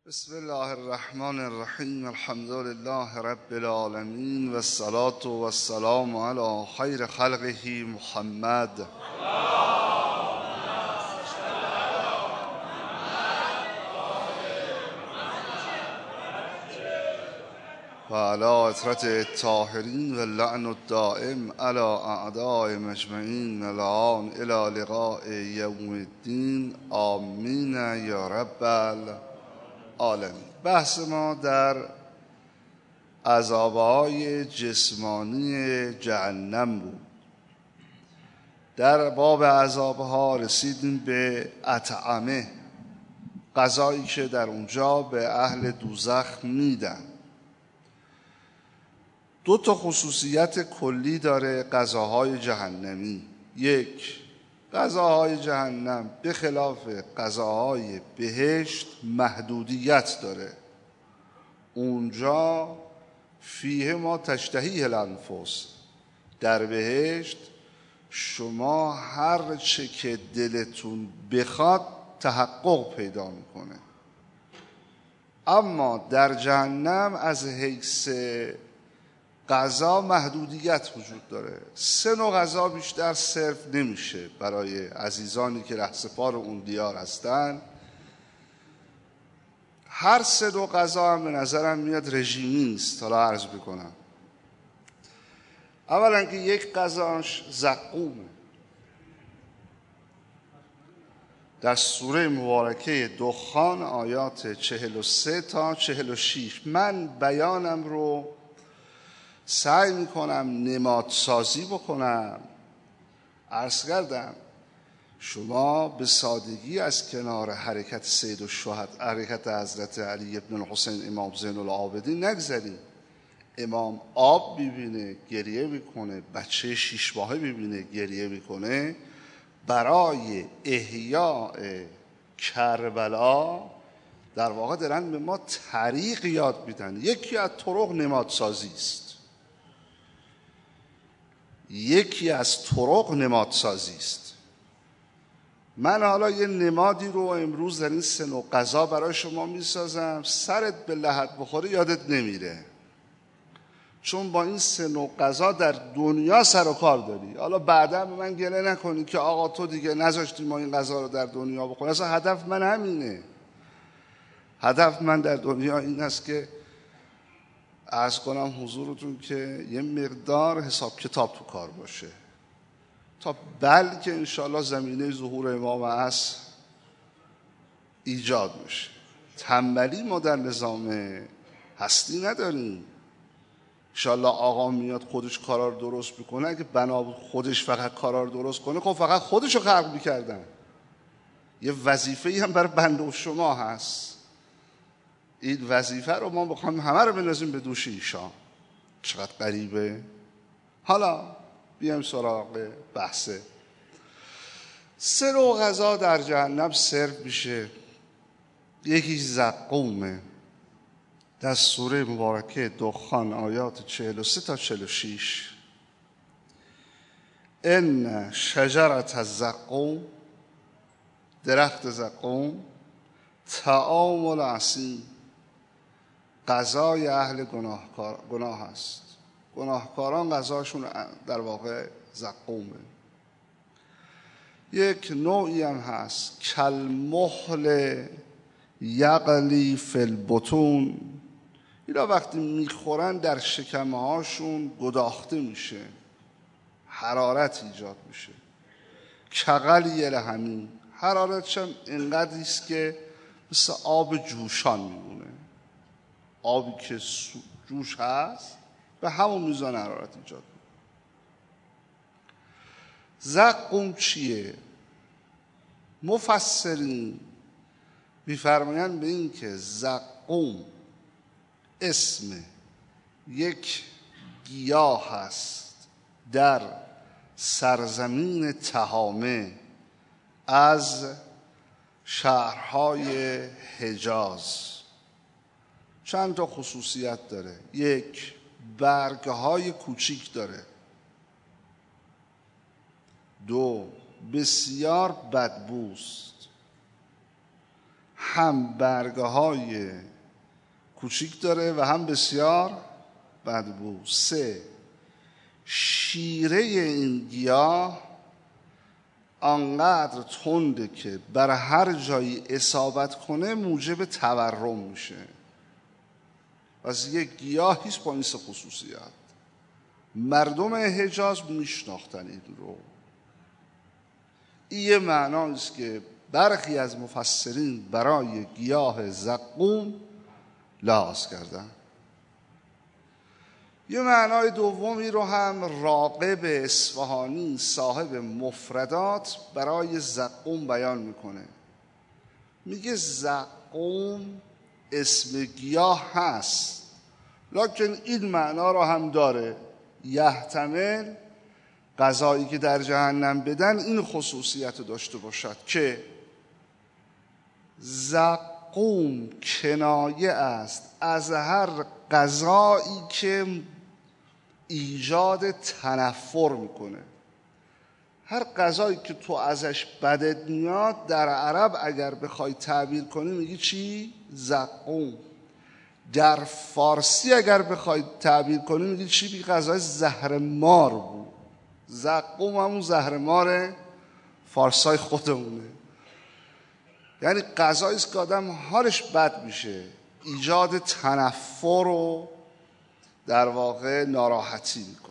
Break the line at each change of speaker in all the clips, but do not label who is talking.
بسم الله الرحمن الرحیم. الحمد لله رب العالمین و الصلاة و السلام علی خیر خلقه محمد و علی اطرت الطاهرین و لعن الدائم علی اعداء مجمعین الان الی لقاء یوم الدین. آمین یا رب العالمین. بحث ما در عذاب‌های جسمانی جهنم بود. در باب عذاب‌ها رسیدیم به اطعمه، غذایی که در اونجا به اهل دوزخ میدن. دو تا خصوصیت کلی داره غذاهای جهنمی. یک، غذاهای جهنم به خلاف غذاهای بهشت محدودیت داره. اونجا فیه ما تشتهی الانفس، در بهشت شما هر چه که دلتون بخواد تحقق پیدا میکنه. اما در جهنم از حیث غذا محدودیت وجود داره. 3 نوع غذا بیشتر سرو نمیشه برای عزیزانی که رهسپار اون دیار هستن. هر 3 نوع غذا هم به نظرم میاد رژیمی نیست. حالا عرض بکنم. اولا که یک غذاش زقومه. در سوره مبارکه دخان آیات 43 تا 46 من بیانم رو سعی میکنم نمادسازی بکنم. عرض کردم شما به سادگی از کنار حرکت سید الشهداء، حرکت حضرت علی ابن الحسین امام زین العابدین نگذرید. امام آب ببینه گریه میکنه، بچه 6 ماهه ببینه گریه میکنه. برای احیاء کربلا در واقع دارن به ما طریق یاد میدن. یکی از طرق نمادسازی است. من حالا یه نمادی رو امروز در این 3 نوع غذا برای شما میسازم. سرت به لحد بخوره یادت نمیره، چون با این 3 نوع غذا در دنیا سر و کار داری. حالا بعدا به من گله نکنی که آقا تو دیگه نذاشتی ما این غذا رو در دنیا بخوریم. اصلا هدف من همینه. هدف من در دنیا این است که عرض کنم حضورتون که یه مقدار حساب کتاب تو کار باشه، تا بلکه انشاءالله زمینه ظهور امام عصر ایجاد میشه. تنبلی ما در نظام هستی نداریم. انشاءالله آقا میاد خودش کارا رو درست میکنه. اگه بنا بود خودش فقط کارا رو درست کنه، خب فقط خودش رو خلق میکردن. یه وظیفه‌ای هم برای بنده و شما هست. این وظیفه رو ما بخوایم همه رو بندازیم به دوش ایشان. چقدر غریبه. حالا بیایم سراغ بحثه. 3 نوع غذا در جهنم سرو میشه. یکی زقومه. در سوره مبارکه دخان آیات 43 تا 46 ان شجرة الزقوم، درخت زقوم، طعام الأثیم، غذای اهل گناه است. گناهکاران غذاشون در واقع زقومه. یک نوعی هم هست کالمهل یغلی فی البطون. اینا وقتی میخورن در شکمه هاشون گداخته میشه، حرارت ایجاد میشه. کغلی الحمیم، حرارتش هم اینقدر است که مثل آب جوشان میمونه. آبی که جوش هست به همون میزان حرارت ایجاد میکنه. زقوم چیه؟ مفسرین میفرمایند به این که زقوم اسم یک گیاه هست در سرزمین تهامه از شهرهای حجاز. چند تا خصوصیت داره. یک، برگهای کوچیک داره. 2، بسیار بدبوست. هم برگه های کوچیک داره و هم بسیار بدبو. 3 شیره این گیاه آنقدر تنده که بر هر جایی اصابت کنه موجب تورم میشه. پس یک گیاهیست با این 3 خصوصیت. مردم حجاز میشناختن این رو. این یه معنایست که برخی از مفسرین برای گیاه زقوم لحاظ کردن. یه معنای دومی رو هم راغب اصفهانی صاحب مفردات برای زقوم بیان میکنه. میگه زقوم اسم گیاه هست، لکن این معنا رو هم داره. یحتمل غذایی که در جهنم بدن این خصوصیت رو داشته باشد که زقوم کنایه است از هر غذایی که ایجاد تنفر میکنه. هر غذایی که تو ازش بدت میاد در عرب اگر بخوای تعبیر کنی میگی چی؟ زقوم. در فارسی اگر بخوای تعبیر کنی میگی چی؟ میگی غذای زهرمار بود. زقوم همون زهرمار فارسای خودمونه. یعنی غذایی است که آدم حالش بد میشه، ایجاد تنفر و در واقع ناراحتی میکنه.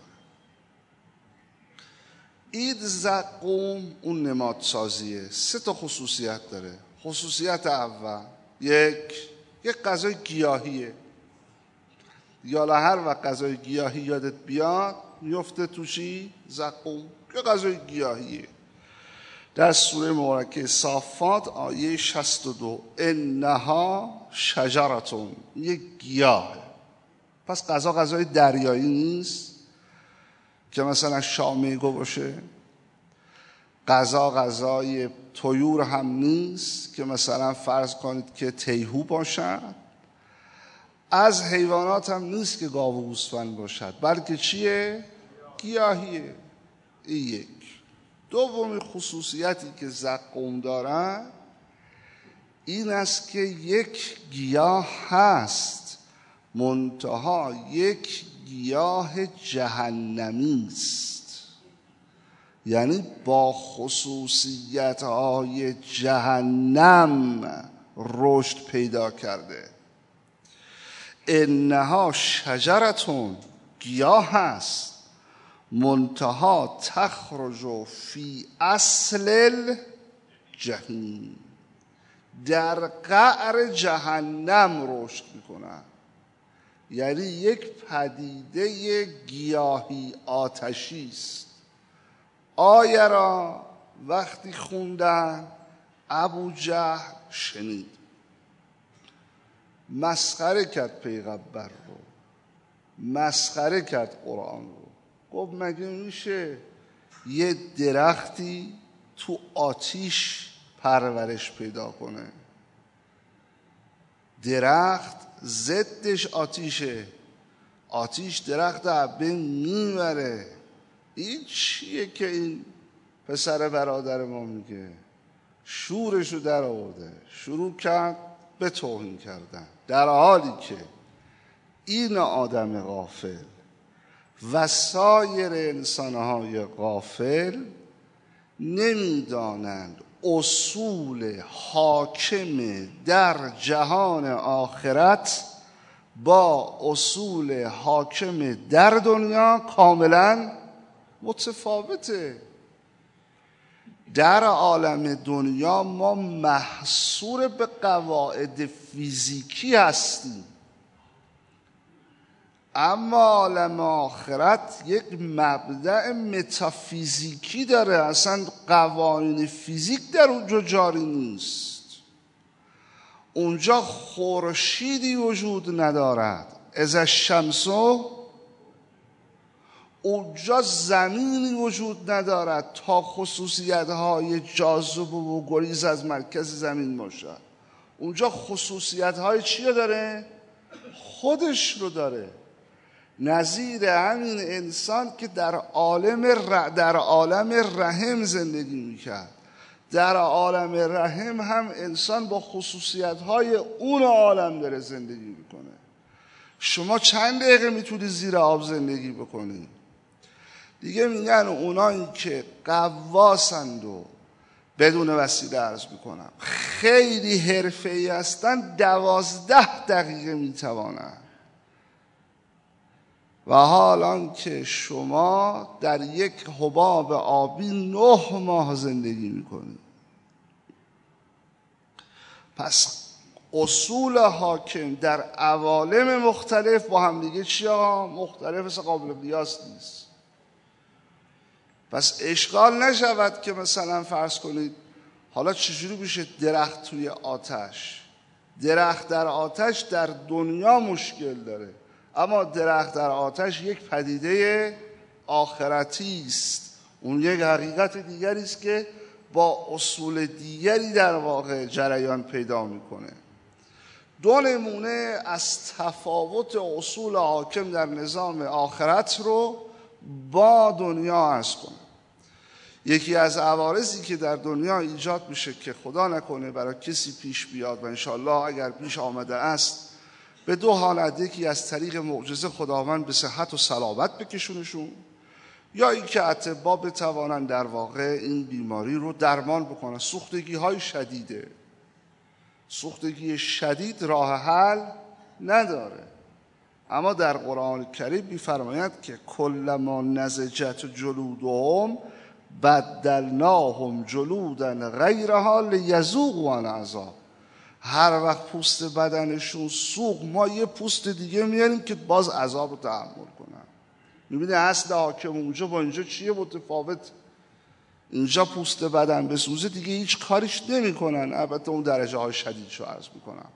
این زقوم اون نمادسازیه. 3 خصوصیت داره. خصوصیت اول یک غذای گیاهیه. یالا هر وقت غذای گیاهی یادت بیاد میفته تو چی؟ زقوم. یه غذای گیاهیه. در سوره مبارکه صافات آیه 62 انها شجرتون، یک گیاهه. پس غذای دریایی نیست که مثلا شامیگو باشه. غذای طیور هم نیست که مثلا فرض کنید که تیهو باشد. از حیوانات هم نیست که گاو و گوسفند باشد، بلکه چیه؟ گیاهیه. این یک. دومی خصوصیتی که زقوم دارن این است که یک گیاه هست، منتها یک گیاه جهنمی است. یعنی با خصوصیت‌های جهنم رشد پیدا کرده. انها شجرتون، گیاه هست، منتها تخرج فی اصل الجحیم، در قعر جهنم رشد میکنن. یعنی یک پدیده گیاهی آتشی است. آیه را وقتی خوندن ابوجهل شنید، مسخره کرد پیغمبر رو، مسخره کرد قرآن رو. گفت مگه میشه یه درختی تو آتیش پرورش پیدا کنه؟ درخت ضدش آتیشه، آتیش درخت عبه میبره. این چیه که این پسر برادر ما میگه؟ شورشو در آورده، شروع کرد به توهین کردن، در حالی که این آدم غافل و سایر انسانهای غافل نمیدانند اصول حاکم در جهان آخرت با اصول حاکم در دنیا کاملا متفاوته. در عالم دنیا ما محصور به قواعد فیزیکی هستیم، اما عالم آخرت یک مبدأ متافیزیکی داره. اصلا قوانین فیزیک در اونجا جاری نیست. اونجا خورشیدی وجود ندارد، اذا الشمس، اونجا زمینی وجود ندارد تا خصوصیت‌های جاذبه و گریز از مرکز زمین باشد. اونجا خصوصیت‌های چی داره؟ خودش رو داره. نظیر همین انسان که در عالم رحم زندگی میکرد، در عالم رحم هم انسان با خصوصیت‌های اون عالم داره زندگی میکنه. شما چند دقیقه میتونی زیر آب زندگی بکنی؟ دیگه میگن اونایی که قواسند و بدون وسیله عرض میکنم خیلی حرفه‌ای هستن 12 دقیقه میتوانن، و حالان که شما در یک حباب آبی 9 ماه زندگی میکنید. پس اصول حاکم در عوالم مختلف با هم دیگه چیه؟ مختلف، است، قابل قیاس نیست. پس اشکال نشود که مثلا فرض کنید حالا چجوری میشه درخت توی آتش؟ درخت در آتش در دنیا مشکل داره، اما درخت در آتش یک پدیده آخرتی است. اون یک حقیقت دیگری است که با اصول دیگری در واقع جریان پیدا میکنه. 2 نمونه از تفاوت اصول حاکم در نظام آخرت رو با دنیا عرض کنم. یکی از عوارضی که در دنیا ایجاد میشه که خدا نکنه برای کسی پیش بیاد و انشالله اگر پیش آمده است، به 2 حالت: یکی از طریق معجزه خداوند به صحت و سلامت بکشونشون، یا اینکه اطباء بتوانند در واقع این بیماری رو درمان بکنن. سوختگی های شدیده، سوختگی شدید راه حل نداره، اما در قرآن کریم می‌فرماید که کلما نضجت جلودهم بدلناهم جلودا غیرها لیذوقوا العذاب. هر وقت پوست بدنشون سوخت ما یه پوست دیگه میاریم که باز عذاب رو تحمل کنن. میبینی اصل حاکم اونجا با اینجا چیه متفاوت؟ اینجا پوست بدن بسوزه دیگه هیچ کاریش نمی کنن. البته اون درجه های شدیدشو عرض میکنم.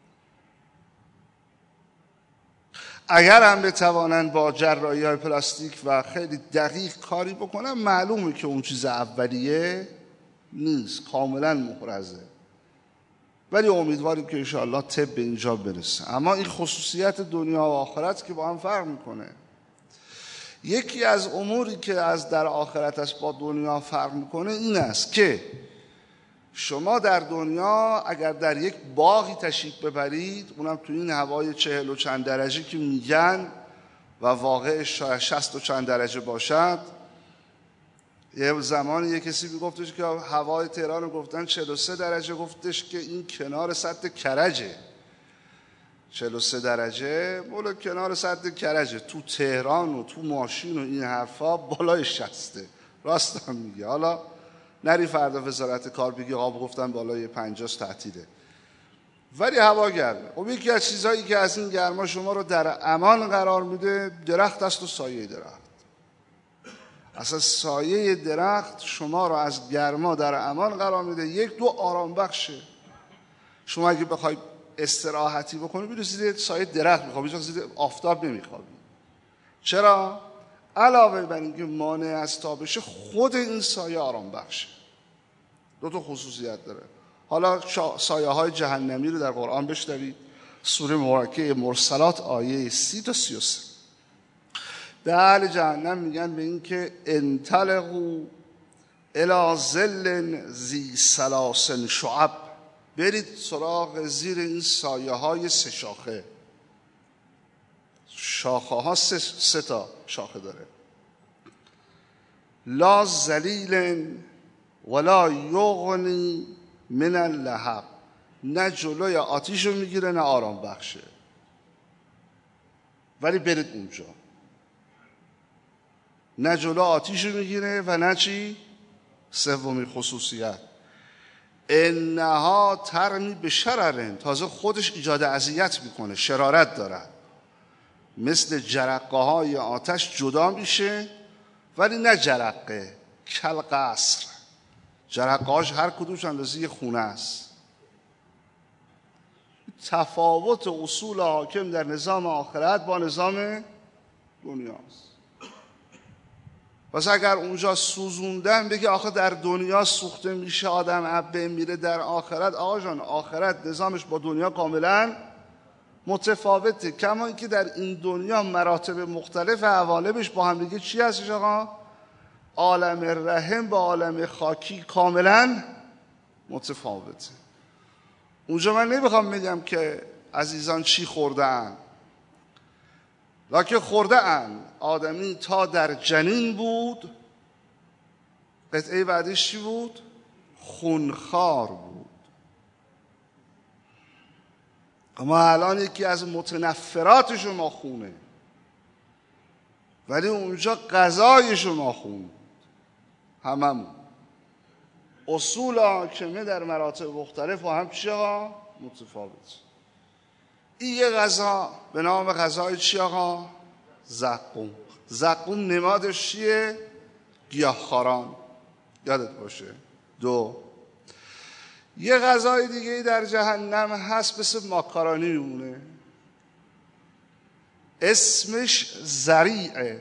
اگر هم بتوانند با جراحی های پلاستیک و خیلی دقیق کاری بکنن، معلومه که اون چیز اولیه نیست، کاملا محرزه، ولی امیدواریم که انشاءالله طب به اینجا برسه. اما این خصوصیت دنیا و آخرت که با هم فرق میکنه. یکی از اموری که از در آخرت است با دنیا فرق میکنه این است که شما در دنیا اگر در یک باغی تشریف ببرید، اونم تو این هوای 40 و چند درجه که میگن و واقع 60 و چند درجه باشد، یه زمانی یه کسی میگفتش که هوای تهران رو گفتن 43 درجه، گفتش که این کنار سد کرجه. 43 درجه مولا کنار سد کرجه، تو تهران و تو ماشین و این حرفا بالای 60. راست هم میگه. حالا نری فردا وزارت کار بگی آقا گفتن بالای 50 تعطیله، ولی هوا گرمه. خب یکی از چیزهایی که از این گرما شما رو در امان قرار میده درخت است و سایه درخت. اصلا سایه درخت شما رو از گرما در امان قرار میده. 1 2 آرام بخشه. شما اگه بخوای استراحتی بکنی برو زیر سایه درخت میخوابی، چون زیر آفتاب نمیخوابی. چرا؟ علاوه بر اینکه مانع از تابش، خود این سایه آرام بخشه. 2 تا خصوصیت داره. حالا سایه های جهنمی رو در قرآن بشنوید. سوره مبارکه مرسلات آیه 30 تا 33. به اهل جهنم میگن به این که انطلقوا الی ظل ذی ثلاث شعب، برید سراغ زیر این سایه های 3 شاخه. شاخه ها 3 تا شاخه داره. لا ذلیل ولا یغنی من اللهب، نه جلوی آتیش رو میگیره نه آرام بخشه، ولی برید اونجا. نه جلو آتیش رو میگیره و نه چی؟ سومی خصوصیت انها ترمی به شررن، تازه خودش ایجاد اذیت میکنه، شرارت دارد. مثل جرقه های آتش جدا میشه، ولی نه جرقه کل قصر. جرقه هاش هر کدومش اندازه یه خونه است. تفاوت اصول حاکم در نظام آخرت با نظام دنیاست. پس اگر اونجا سوزوندن بگه آخه در دنیا سوخته میشه آدم عبه میره، در آخرت آقا جان آخرت نظامش با دنیا کاملا متفاوته. کما اینکه در این دنیا مراتب مختلف عوالمش با هم دیگه چی هستش آقا؟ عالم رحم با عالم خاکی کاملا متفاوته. اونجا من نمیخوام بگم که عزیزان چی خوردن، لکن خوردن آدمی تا در جنین بود، قطعه بعدش چی بود؟ خونخوار بود. اما الان یکی از متنفرات شما خونه، ولی اونجا غذای شما خون بود. هممون اصول حاکمه در مراتب مختلف و هم چی آقا؟ متفاوت. این یه غذا به نام غذای چی آقا؟ زقوم. زقوم نمادش چیه؟ گیاهخواران، یادت باشه. 2 یه غذای دیگه در جهنم هست مثل ماکارونی میمونه، اسمش ذریعه.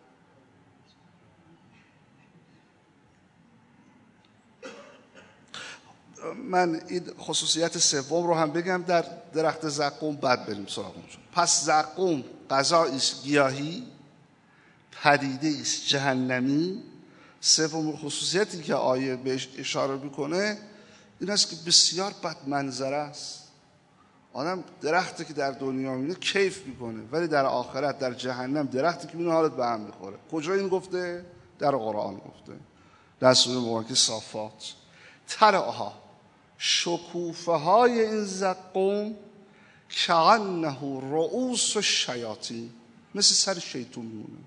من این خصوصیت سوم رو هم بگم در درخت زقوم، بعد بریم سراغ اونجا. پس زقوم غذایی است گیاهی، پدیده است جهنمی. سوم خصوصیتی که آیه بهش اشاره میکنه این است که بسیار بد منظره است. آدم درختی که در دنیا میبینه کیف میکنه، ولی در آخرت در جهنم درختی که میبینه حالت به هم میخوره. کجا این گفته؟ در قرآن گفته، در سوره مبارکه صافات. ترعها، شکوفه های این زقوم کأنه رؤوس الشیاطین، مثل سر شیطون میمونه.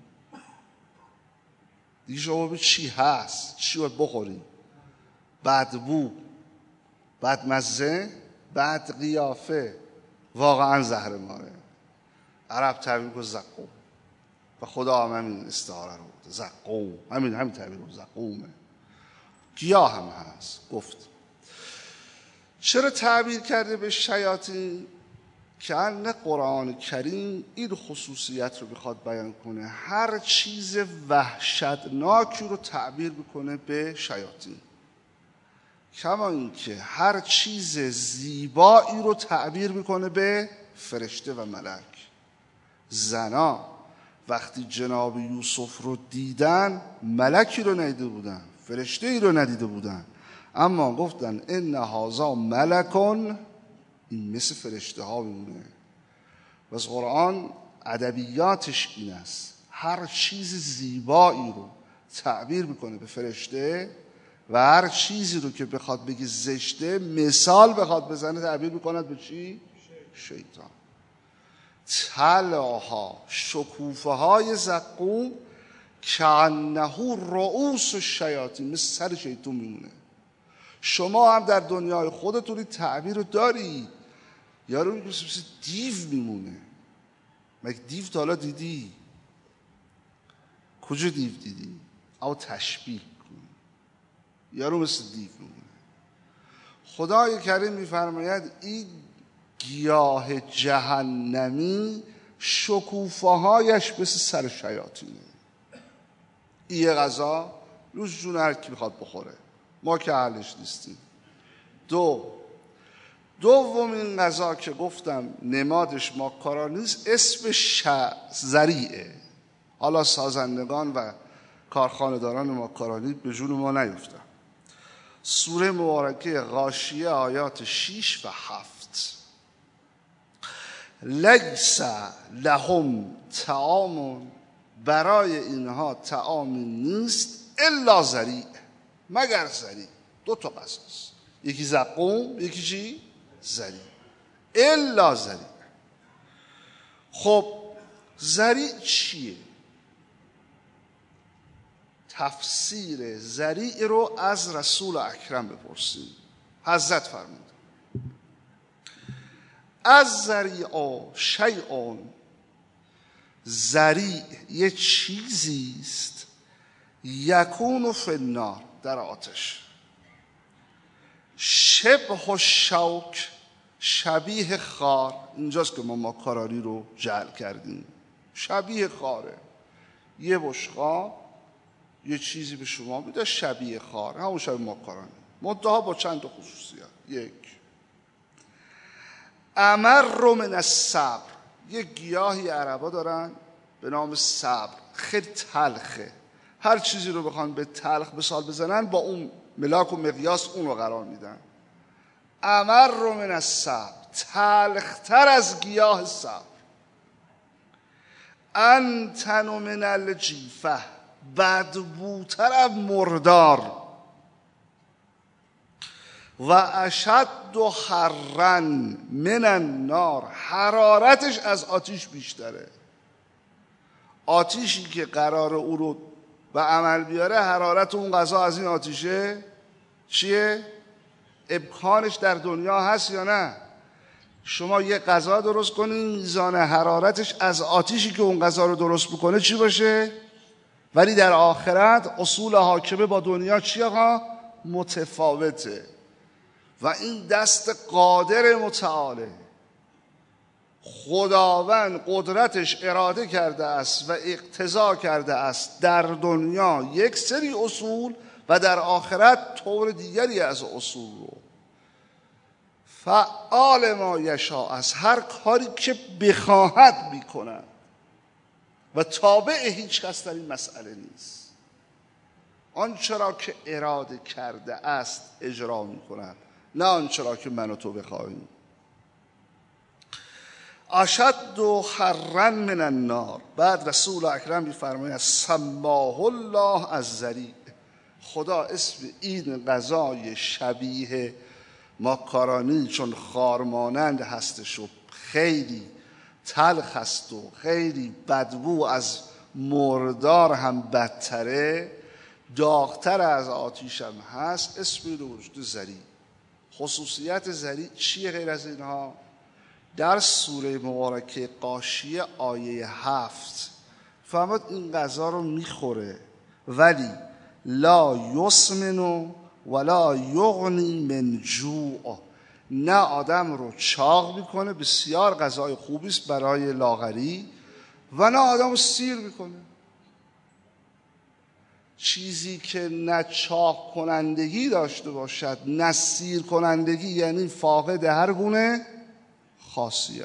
دیگه شما به چی هست؟ چی باید بخوری؟ بدبو، بدمزه، بد قیافه، واقعا زهر ماره. عرب تعبیر کنه زقوم و خدا هم همین استعاره رو بوده، زقوم، همین تعبیر رو زقومه. گیاه هم هست گفت. چرا تعبیر کرده به شیاطین؟ که ان قرآن کریم این خصوصیت رو بخواد بیان کنه، هر چیز وحشتناکی رو تعبیر بکنه به شیاطین، کما اینکه هر چیز زیبایی رو تعبیر میکنه به فرشته و ملک. زنا وقتی جناب یوسف رو دیدن ملکی رو ندیده بودن، فرشته ای رو ندیده بودن، اما گفتن ان هذا ملکون، این مثل فرشته ها میمونه. بس قرآن ادبیاتش این است، هر چیز زیبایی رو تعبیر میکنه به فرشته و هر چیزی رو که بخواد بگه زشته، مثال بخواد بزنه، تعبیر میکند به چی؟ شیطان. تلاها، شکوفه های زقوم کأنه رؤوس الشیاطین، مثل سر شیطان میمونه. شما هم در دنیای خودتون تعبیر رو دارید. یارو میگه مثل دیو میمونه. مگه دیو تا حالا دیدی؟ کجا دیو دیدی؟ او تشبیه کن. یارو مثل دیو میمونه. خدای کریم میفرماید این گیاه جهنمی شکوفه هایش مثل سر شیاطینه. این یه غذا روز جون هر کی میخواد بخوره، ما که اهلش نیستیم. دومین غذا که گفتم نمادش ماکارونی است، اسمش ذریعه. حالا سازندگان و کارخانه‌داران ماکارونی به جون ما نیفتن. سوره مبارکه غاشیه آیات 6 و 7. لیس لهم طعام، برای اینها طعامی نیست الا ذریع، مگر ذریع. 2 تا غذاست، یکی زقوم، یکی چی؟ ذریع. الا ذریع. خب ذریع چیه؟ تفسیر ذریع رو از رسول اکرم بپرسیم. حضرت فرمود از ذریع شیء، ذریع یه چیزیست یکون فی النار، در آتش، شبه الشوک، شبیه خار. اینجاست که ما ماکارونی رو جعل کردیم، شبیه خاره. یه بشقاب یه چیزی به شما میده شبیه خار، همون شبیه ماکارونی، منتها با چند تا خصوصیت. 1 امر من الصبر، یه گیاهی عربا دارن به نام صبر، خیلی تلخه. هر چیزی رو بخوان به تلخ مثال بزنن با اون ملاک و مقیاس اون رو قرار میدن. امر من الصبر، تلختر از گیاه صبر، انتن من الجیفه، بدبوتر از مردار، و اشد حرا من النار، حرارتش از آتیش بیشتره. آتیشی که قرار او رو به عمل بیاره، حرارت اون غذا از این آتیشه چیه؟ امکانش در دنیا هست یا نه؟ شما یه غذا درست کنین، میزان حرارتش از آتیشی که اون غذا رو درست بکنه چی باشه؟ ولی در آخرت اصول حاکمه با دنیا چی آقا؟ متفاوته. و این دست قادر متعاله، خداوند قدرتش اراده کرده است و اقتضا کرده است در دنیا یک سری اصول و در آخرت طور دیگری از اصول رو. فعال ما یشاء است، هر کاری که بخواهد میکند و تابع هیچ کس در این مسئله نیست. آنچه را که اراده کرده است اجرا میکند، نه آنچه را که من و تو بخواهیم. اشد حرا من النار. بعد رسول اکرم میفرماید سماه الله الضریع، خدا اسم این غذای شبیه ماکارونی چون خارمانند هستش و خیلی تلخ است و خیلی بدبو از مردار هم بدتره، داغتر از آتیش هم هست، اسم رو گذاشته ضریع. خصوصیت ضریع چیه غیر از اینها؟ در سوره مبارکه غاشیه آیه 7 فرمود این غذا رو میخوره ولی لا یسمن ولا یغنی من جوع، نه آدم رو چاق میکنه، بسیار غذای خوبی است برای لاغری، و نه آدم رو سیر میکنه. چیزی که نه چاق کنندگی داشته باشد نه سیر کنندگی، یعنی فاقد هر گونه خاصیت.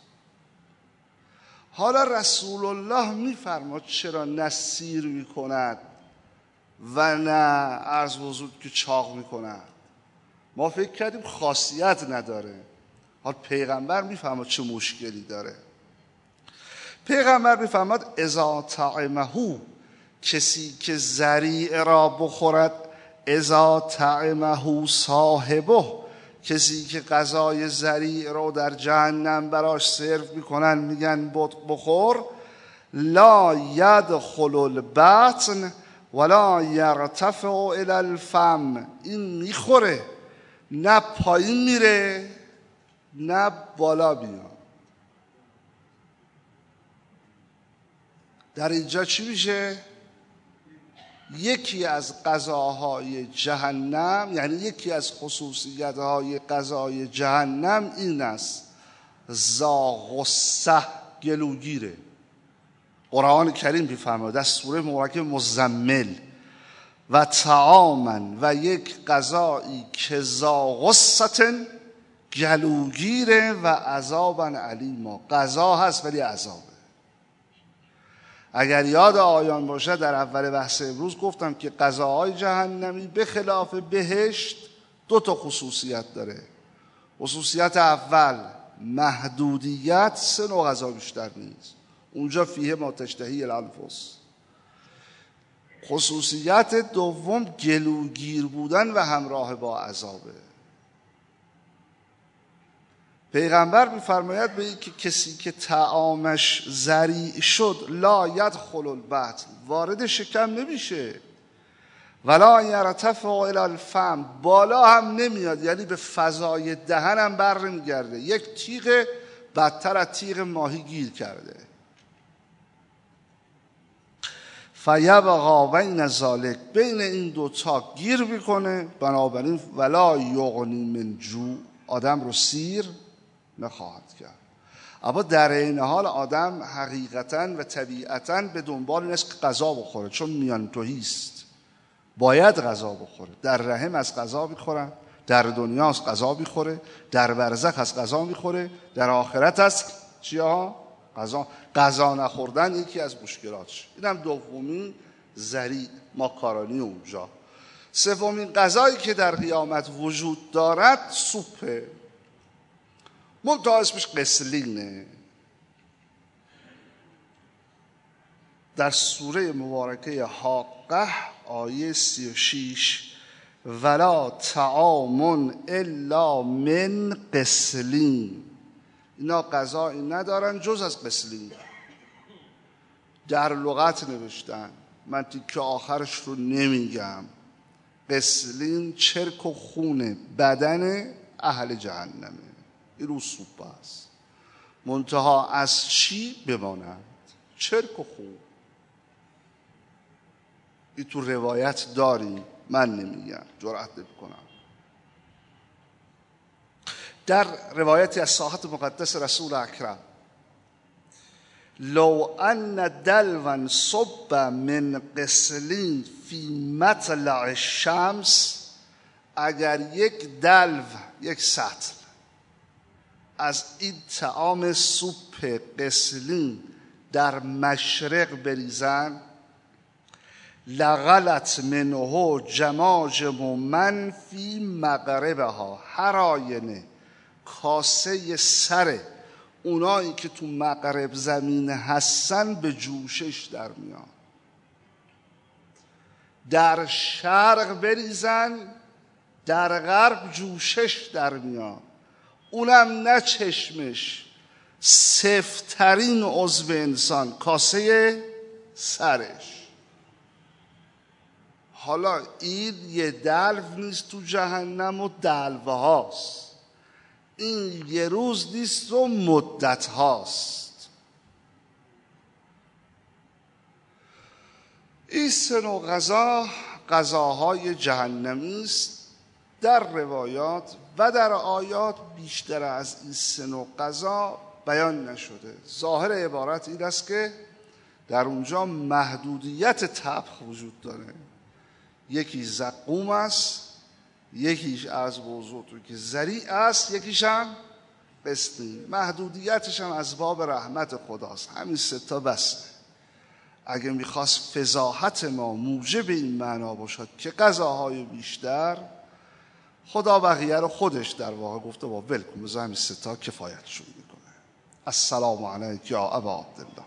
حالا رسول الله میفرماد چرا نه سیر میکند و نه عرض حضور که چاق میکند؟ ما فکر کردیم خاصیت نداره. حالا پیغمبر میفرماد چه مشکلی داره. پیغمبر میفرماد اذا طعمه، کسی که ضریع را بخورد، اذا طعمه صاحبه، کسی که غذای ضریع رو در جهنم براش سرو میکنن میگن بخور، لا یدخل البطن ولا یرتفع الی الفم، این میخوره نه پایین میره نه بالا میاد. در اینجا چی میشه؟ یکی از غذاهای جهنم، یعنی یکی از خصوصیت‌های غذای جهنم این است، ذا غصه، گلوگیره. قرآن کریم می‌فرماید در سوره مبارکه مزمل، و طعامن، و یک غذایی که ذا غصه، گلوگیره، و عذابا علیما، غذا هست ولی عذابه. اگر یاد آیان باشه در اول بحث امروز گفتم که غذاهای جهنمی به خلاف بهشت 2 خصوصیت داره. خصوصیت اول محدودیت، 3 نوع غذا بیشتر نیست، اونجا فیه ما تشتهی الانفس. خصوصیت دوم گلوگیر بودن و همراه با عذابه. پیغمبر می‌فرماید به این که کسی که طعامش ضریع شد، لا یدخل البطن، وارد شکم نمیشه، ولا یرتفع الی الفم، بالا هم نمیاد، یعنی به فضای دهن هم بر نمیگرده، یک تیغ بدتر از تیغ ماهی گیر کرده. فیبقی بین ذالک، بین این 2 گیر میکنه، بنابراین ولا یغنی من جوع، آدم رو سیر نخواهد کرد. اما در این حال آدم حقیقتاً و طبیعتاً به دنبال این است که غذا بخوره، چون میان توهیست، باید غذا بخوره. در رحم از غذا میخورن، در دنیا از غذا میخوره، در برزخ از غذا میخوره، در آخرت از چیا؟ غذا نخوردن یکی از مشکلاتش. اینم دومین ذریع ماکارونی اونجا. سومین غذایی که در قیامت وجود دارد سوپه، منتها اسمش قسلینه. در سوره مبارکه حاقه آیه 36 ولا طعام الا من قسلین، اینا غذایی ندارن جز از قسلین. در لغت نوشتن، من تیکه آخرش رو نمیگم، قسلین چرک و خون بدن اهل جهنمه، این رو سوپ است. منتها از چی بمانند؟ چرک و خون. این تو روایت داریم، من نمیگم، جرأت نمی‌کنم. در روایتی از ساحت مقدس رسول اکرم، لو ان دلوا صب من قسلین فی مطلع الشمس، اگر یک دلو، یک سطل از این طعام سوپ قسلین در مشرق بریزن، لغلت منه جماجم من فی مغربها، هر آینه کاسه سر اونایی که تو مغرب زمین هستن به جوشش در میان. در شرق بریزن، در غرب جوشش در میان. اونم نه چشمش، سفترین عضو انسان، کاسه سرش. حالا این یه دلو نیست تو جهنم و دلوه هاست، این یه روز نیست و مدت هاست. این سه نوع غذا غذاهای جهنمی است. در روایات و در آیات بیشتر از این سه نوع غذا بیان نشده. ظاهر عبارت این است که در اونجا محدودیت طبخ وجود داره. یکی زقوم است، یکیش از بزرگ که زریع است، یکیش هم قسلین. محدودیتش هم از باب رحمت خداست. همین سه تا بسه. اگه میخواست فضاحت ما موجب این معنا باشد که غذاهای بیشتر، خدا بقیه رو خودش در واقع گفته با ولکن، بذار همین سه تا کفایتشون میکنه. السلام علیک یا ابا عبدالله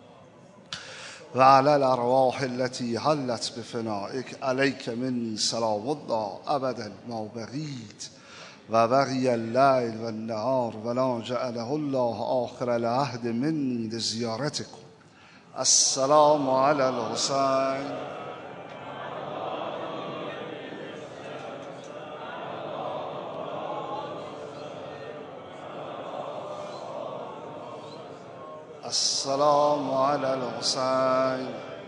و علی الارواح التي حلت بفنائک، علیک منی سلام الله ابدا ما بقیت و بقی اللیل و النهار ولا جعله الله آخر العهد منی لزیارتکم. السلام علی الحسین. السلام علی الحسین.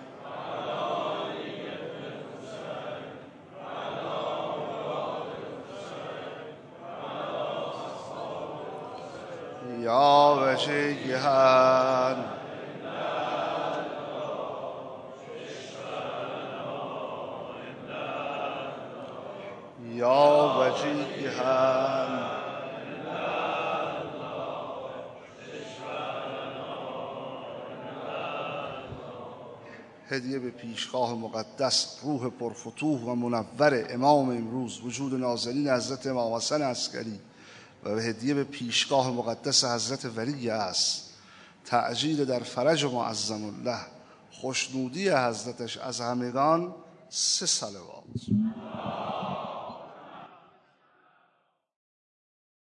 یا وجیها یا وجیها هدیه به پیشگاه مقدس روح پرفتوح و منور امام امروز وجود نازنین حضرت امام حسن عسکری و هدیه به پیشگاه مقدس حضرت ولی است، تعجیل در فرج معظم الله، خوشنودی حضرتش از همگان 3 صلوات.